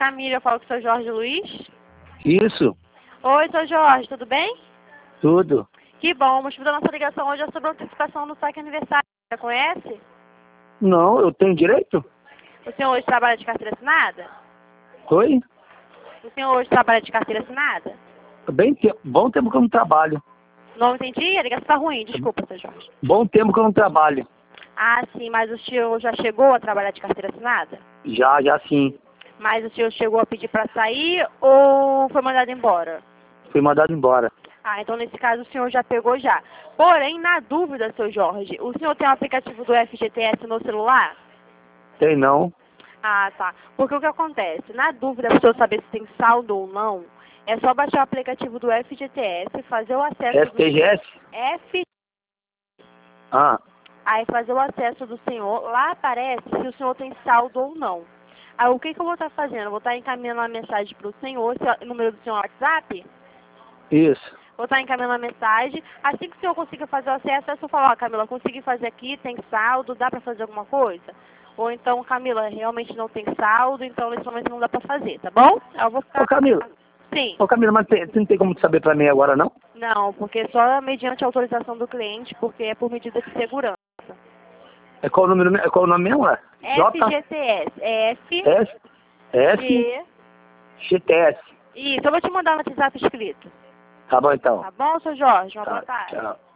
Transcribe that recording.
Camila, eu falo com o seu Jorge Luiz. Isso, Oi, seu Jorge, tudo bem? tudo. Que bom, o motivo da nossa ligação hoje é sobre a antecipação no saque aniversário. Já conhece? Não, eu tenho direito? O senhor hoje trabalha de carteira assinada? Oi? O senhor hoje trabalha de carteira assinada? Bom tempo que eu não trabalho. Não entendi, a ligação está ruim, desculpa, seu Jorge. Bom tempo que eu não trabalho. Ah, sim, mas o senhor já chegou a trabalhar de carteira assinada? Já sim. Mas o senhor chegou a pedir para sair ou foi mandado embora? Fui mandado embora. Ah, então nesse caso o senhor já pegou já. Porém, na dúvida, seu Jorge, o senhor tem o aplicativo do FGTS no celular? Tem não? Ah, tá. Porque o que acontece? Na dúvida, para o senhor saber se tem saldo ou não, é só baixar o aplicativo do FGTS, fazer o acesso STGS? F, Ah, aí fazer o acesso do senhor, lá aparece se o senhor tem saldo ou não. Aí o que eu vou estar fazendo? Eu vou estar encaminhando uma mensagem para o senhor, o número do senhor WhatsApp? isso. Vou estar encaminhando uma mensagem. Assim que o senhor consiga fazer o acesso, é só falar, ó, Camila, consegui fazer aqui, tem saldo, dá para fazer alguma coisa? Ou então, Camila, realmente não tem saldo, então nesse momento não dá para fazer, tá bom? Eu vou ficar... Ô Camila, Sim. Mas você não tem como saber pra mim agora não? Não, porque só mediante a autorização do cliente, porque é por medida de segurança. Qual o número, qual o nome mesmo? FGTS, F, G... GTS. Isso, eu vou te mandar no WhatsApp escrito. Tá bom então. Tá bom, seu Jorge? Uma Tá, boa tarde. tchau.